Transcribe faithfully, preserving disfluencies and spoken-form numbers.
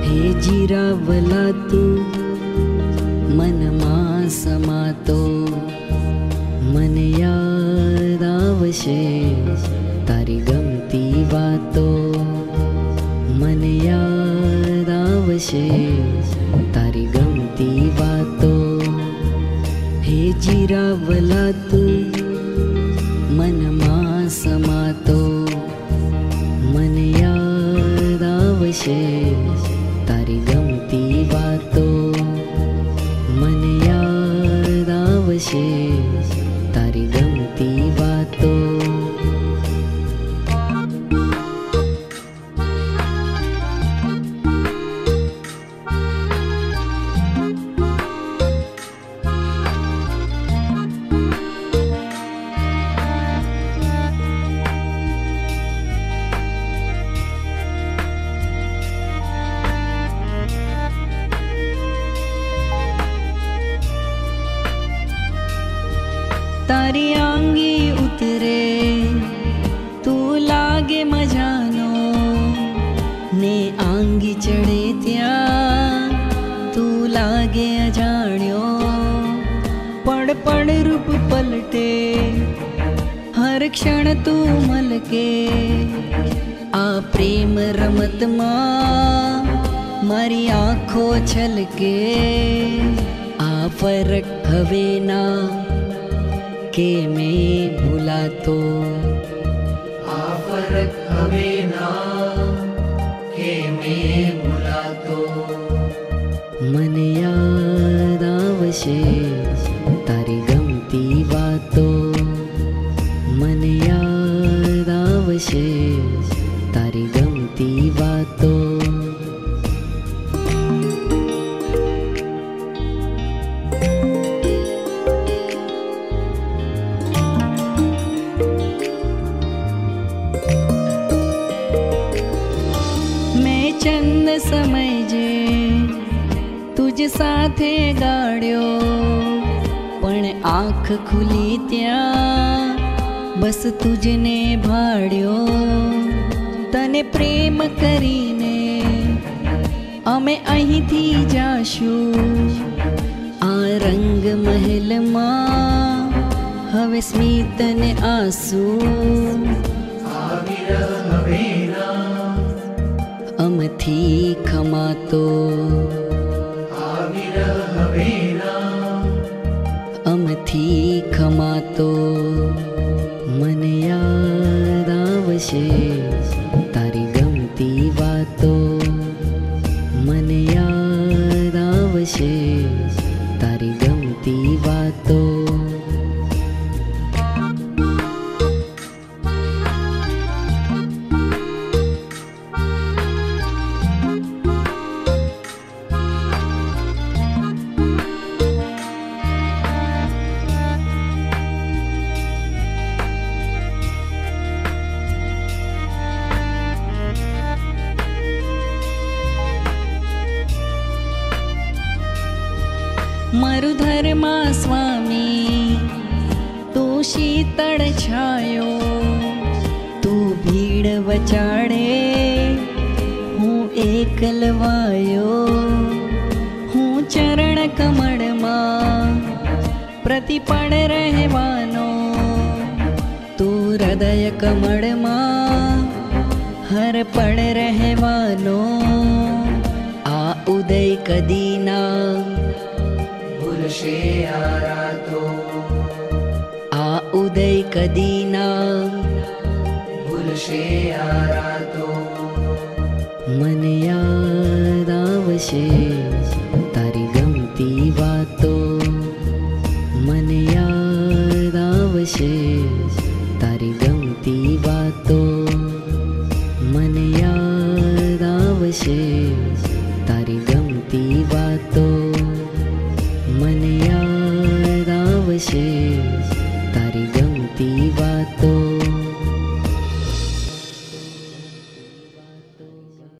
हे जिरावला तू मनमा समातो, मन याद आवशे तारी गमती वातो, मन याद आवशे तारी गमती वातो। हे जिरावला तू मनमा समातो, मन याद आवशे तारी गमती वातो, मन याद आवशे तारी गमती वातो। तारी आंगी उतरे तू लागे मजानो, ने आंगी चढ़े त्या तू लागे अजाण्यो। पड़ पड़ रूप पलटे हर क्षण तू मलके, आ प्रेम रमत मां मारी आँखों छलके। आ फरक हवे ना के मैं भूला तो, आ फरक हवे ना के मैं भूला तो। मन याद आवशे तारी गमती वातो, मन याद आवशे तारी गमती वातो। चंद समय जे तुझ साथे गाड़्यो, पण आँख खुली त्या बस तुझने भाड्यो। तने प्रेम करीने अमे अहीं थी जाशु, आ रंग महल मां हवे स्मित ने आंसू। अमथी खमातो, अमथी खमातो, मन याद आवशे तारी गमती वातो, मन याद आवशे तारी गमती वातो। मरुधर्मा स्वामी तू शीतल छायो, तू भीड़ वचाड़े हूँ एकलवायो। हूँ चरण कमल मां प्रतिपण रहवानो, तू हृदय कमल मां हर पड़ रहवानो। आ उदय कदी ना भूलशे आरातो, आ उदय कदी ना भूलशे आरातो। मन याद आवशे तारी गमती वातो, मन याद आवशे तारी गमती वातो, मन याद आवशे तारी गमती वातो, मन याद आवशे तारी गमती वातो।